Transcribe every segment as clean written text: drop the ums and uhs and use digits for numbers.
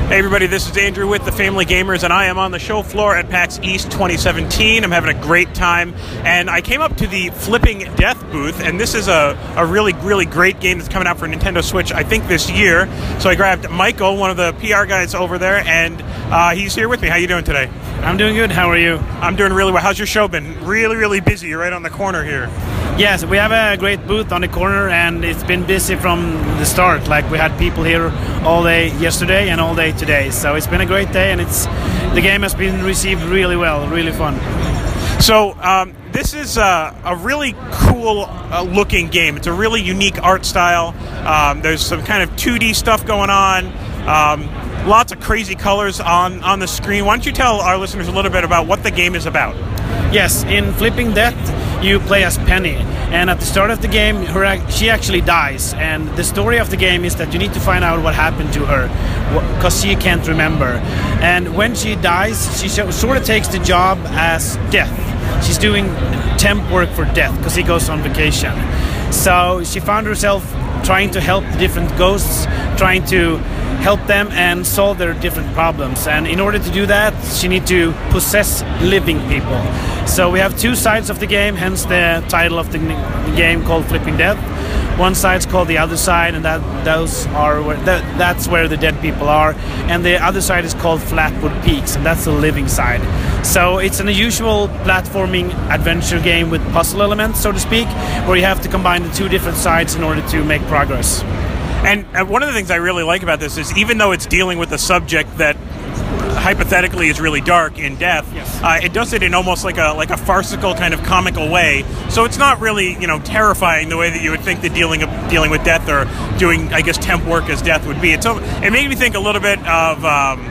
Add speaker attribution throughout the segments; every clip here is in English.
Speaker 1: Hey everybody, this is Andrew with the Family Gamers, and I am on the show floor at PAX East 2017. I'm having a great time, and I came up to the Flipping Death booth, and this is a really, really great game that's coming out for Nintendo Switch, I think, this year. So I grabbed Michael, one of the PR guys over there, and he's here with me. How you doing today?
Speaker 2: I'm doing good. How are you?
Speaker 1: I'm doing really well. How's your show been? Really, really busy. You're right on the corner here.
Speaker 2: Yes, we have a great booth on the corner, and it's been busy from the start. Like, we had people here all day yesterday and all day today. So it's been a great day, and the game has been received really well, really fun.
Speaker 1: So this is a really cool looking game. It's a really unique art style. There's some kind of 2D stuff going on. Lots of crazy colors on the screen. Why don't you tell our listeners a little bit about what the game is about?
Speaker 2: Yes, in Flipping Death, you play as Penny, and at the start of the game, she actually dies, and the story of the game is that you need to find out what happened to her, because she can't remember. And when she dies, she sort of takes the job as Death. She's doing temp work for Death, because he goes on vacation. So she found herself trying to help the different ghosts, trying to help them and solve their different problems. And in order to do that, she needs to possess living people. So we have two sides of the game, hence the title of the game called Flipping Death. One side's called The Other Side, and that's where the dead people are. And the other side is called Flatwood Peaks, and that's the living side. So it's an unusual platforming adventure game with puzzle elements, so to speak, where you have to combine the two different sides in order to make progress.
Speaker 1: And one of the things I really like about this is, even though it's dealing with a subject that hypothetically is really dark in Death,
Speaker 2: yes,
Speaker 1: it does it in almost like a farcical kind of comical way. So it's not really, terrifying the way that you would think that dealing with Death or doing, I guess, temp work as Death would be. It made me think a little bit of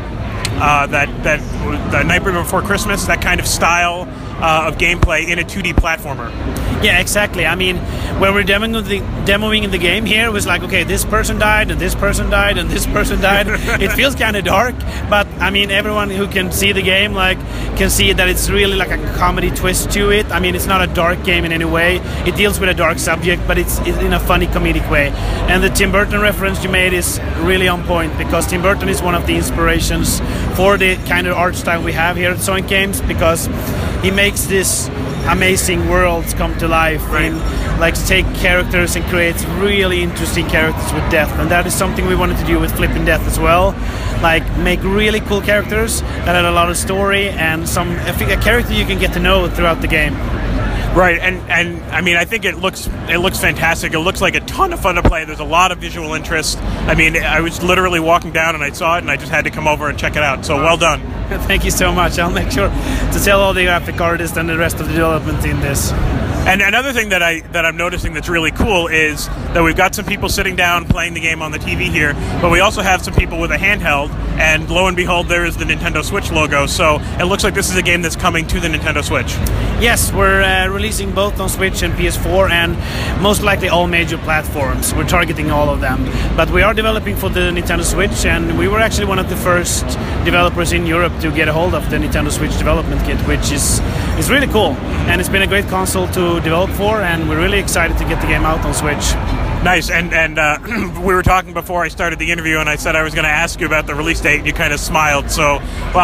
Speaker 1: the Nightmare Before Christmas, that kind of style of gameplay in a 2D platformer.
Speaker 2: Yeah, exactly. I mean, when we're demoing the game here, it was like, okay, this person died, and this person died, and this person died. It feels kind of dark, but I mean, everyone who can see the game can see that it's really like a comedy twist to it. I mean, it's not a dark game in any way. It deals with a dark subject, but it's in a funny comedic way. And the Tim Burton reference you made is really on point, because Tim Burton is one of the inspirations for the kind of art style we have here at Sonic Games, because he makes this amazing worlds come to life,
Speaker 1: right,
Speaker 2: and take characters and creates really interesting characters with Death. And that is something we wanted to do with Flipping Death as well. Make really cool characters that had a lot of story and a character you can get to know throughout the game.
Speaker 1: Right, and I mean, I think it looks fantastic. It looks like a ton of fun to play. There's a lot of visual interest. I mean, I was literally walking down and I saw it, and I just had to come over and check it out. So well done.
Speaker 2: Thank you so much. I'll make sure to tell all the graphic artists and the rest of the development in this.
Speaker 1: And another thing that I'm noticing that's really cool is that we've got some people sitting down playing the game on the TV here, but we also have some people with a handheld, and lo and behold, there is the Nintendo Switch logo. So it looks like this is a game that's coming to the Nintendo Switch.
Speaker 2: Yes, we're releasing both on Switch and PS4, and most likely all major platforms. We're targeting all of them. But we are developing for the Nintendo Switch, and we were actually one of the first developers in Europe to get a hold of the Nintendo Switch development kit, which is really cool. And it's been a great console to develop for, and we're really excited to get the game out on Switch.
Speaker 1: Nice, and we were talking before I started the interview, and I said I was going to ask you about the release date, and you kind of smiled. So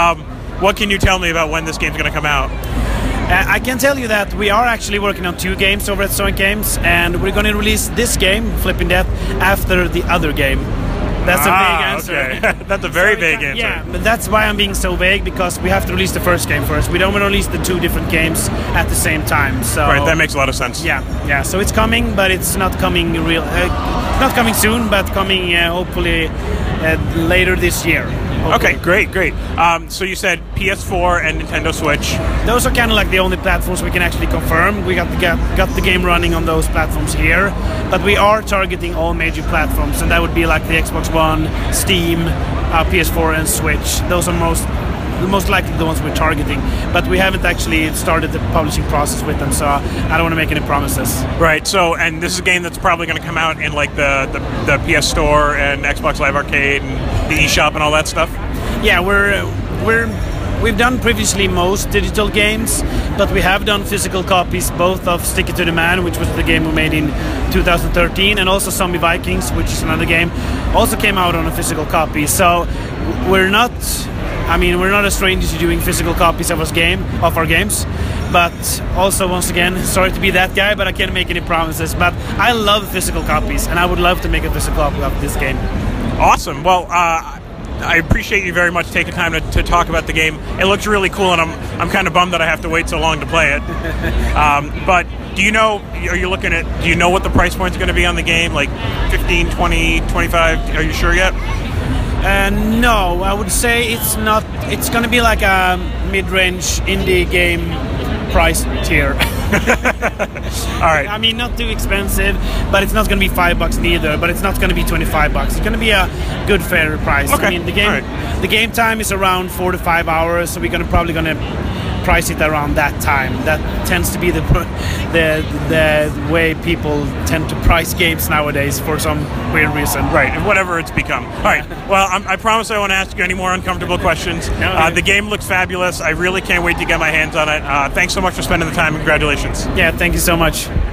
Speaker 1: what can you tell me about when this game's going to come out?
Speaker 2: I can tell you that we are actually working on 2 games over at Sonic Games, and we're going to release this game, Flipping Death, after the other game. That's a big answer.
Speaker 1: Okay. That's a very big answer.
Speaker 2: Yeah, but that's why I'm being so vague, because we have to release the first game first. We don't want to release the 2 different games at the same time. So
Speaker 1: right, that makes a lot of sense.
Speaker 2: Yeah. So it's coming, but it's not coming not coming soon, but coming hopefully later this year. Hopefully.
Speaker 1: Okay, great. So you said PS4 and Nintendo Switch.
Speaker 2: Those are kind of like the only platforms we can actually confirm. We got the game running on those platforms here, but we are targeting all major platforms, and that would be like the Xbox One, Steam, PS4, and Switch. Those are most likely the ones we're targeting, but we haven't actually started the publishing process with them, so I don't want to make any promises.
Speaker 1: Right. So, and this is a game that's probably going to come out in like the PS Store and Xbox Live Arcade and the eShop and all that stuff.
Speaker 2: Yeah, we're we've done previously most digital games, but we have done physical copies both of Stick It to the Man, which was the game we made in 2013, and also Zombie Vikings, which is another game, also came out on a physical copy. So we're not a stranger to doing physical copies of our games. But also, once again, sorry to be that guy, but I can't make any promises. But I love physical copies, and I would love to make a physical copy of this game.
Speaker 1: Awesome. Well, I appreciate you very much taking time to talk about the game. It looks really cool, and I'm kind of bummed that I have to wait so long to play it. But do you know what the price point is going to be on the game? Like 15, 20, 25? Are you sure yet?
Speaker 2: No, I would say it's not. It's going to be like a mid-range indie game price tier.
Speaker 1: All right.
Speaker 2: I mean, not too expensive, but it's not going to be $5 neither. But it's not going to be $25. It's going to be a good, fair price.
Speaker 1: Okay.
Speaker 2: I mean, the game time is around 4 to 5 hours, so we're probably going to price it around that time. That tends to be the way people tend to price games nowadays for some weird reason.
Speaker 1: Right, whatever it's become. All right, well, I promise I won't ask you any more uncomfortable questions. The game looks fabulous. I really can't wait to get my hands on it. Thanks so much for spending the time. Congratulations.
Speaker 2: Yeah, thank you so much.